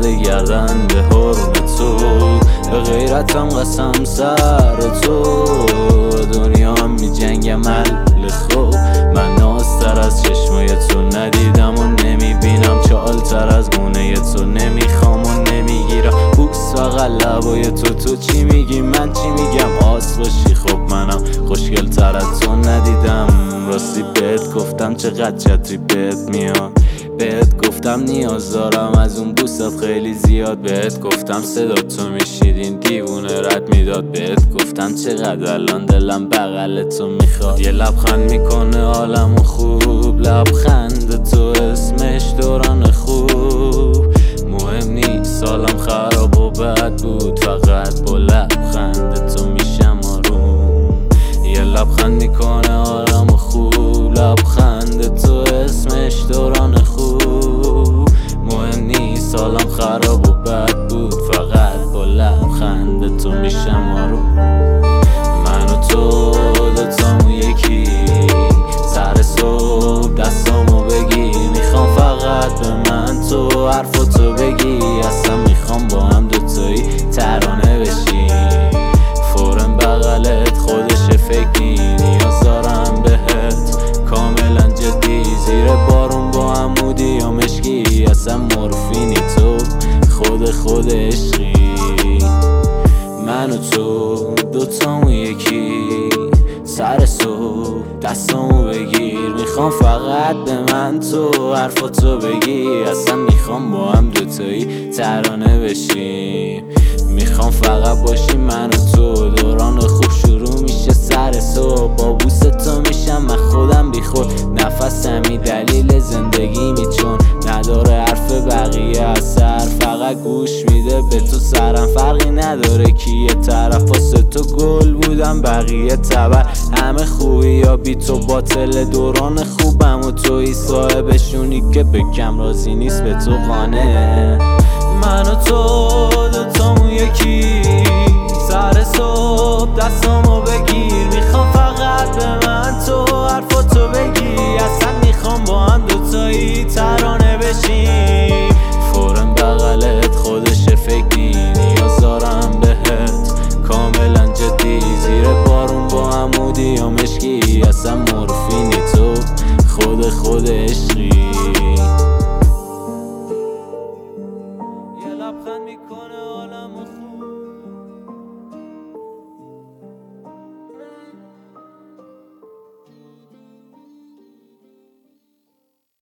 زده گردن به حرم تو، به غیرتم قسم سر تو، دنیا هم می جنگم اهل خوب. من نازتر از چشمای تو ندیدم و نمیبینم، چالتر از گونه تو نمیخوام و نمیگیرم. بوکس فقط لبای تو چی میگی من چی میگم؟ آس باشی خب منم خوشگل تر از تو ندیدم. راستی بهت گفتم چقدر چتری بهت میاد، بهت گفتم نیاز دارم از اون بوست خیلی زیاد، بهت گفتم صدا تو میشید این دیوونه رد میداد، بهت گفتم چقدر الان دلم بغل تو میخواد. یه لبخند میکنه عالمو خوب، لبخند تو اسمش دوران خوب. مهم نیست سالم خراب و بد بود، فقط با لبخند تو میشم آروم. یه لبخند میکنه عالمو خوب، لبخند تو اسمش دوران خوب. مهم نیست سالم خراب و بد بود، فقط با لبخند تو میشم آروم. من و تو دوتامون یکی، سر صبح دستامو بگیر، میخوام فقط به من تو حرفاتو بگی. اصلا میخوام با هم دوتایی ترانه بشیم، فورن بغلت خودش فکری، نیاز دارم بهت کاملا جدی. زیر بارون با عمودی یا مشکی، اصلا مورفینی تو خود عشقی. من و تو دوتامون یکی، سر صبح دستامو بگیر، میخوام فقط به من تو حرفاتو بگی. اصلا میخوام با هم دوتایی ترانه بشیم، میخوام فقط باشیم من و تو. دوران خوب شروع میشه سر صبح، با بوس تو میشم من خودم بی خود. نفسمی دلیل زندگیمی، چون نداره حرف بقیه اثر، فقط گوش میده به تو سرم. فرقی نداره کی یه طرف، واسه تو گل بودم بقیه تبر. همه خوبی یا بی تو باطل، دوران خوبم و توی صاحبشونی که به کم راضی نیست به تو قانه. من و تو دوتامون یکی، سر صبح دستامو بگیر، میخوام فقط به من تو حرفاتو بگی. اصلا میخوام با هم دوتایی ترانه بشیم، فورن بغلت خودش فکری، نیاز دارم بهت کاملا جدی. زیر بارون با عمودی یا مشکی، اصلا مورفینی تو خود عشقی.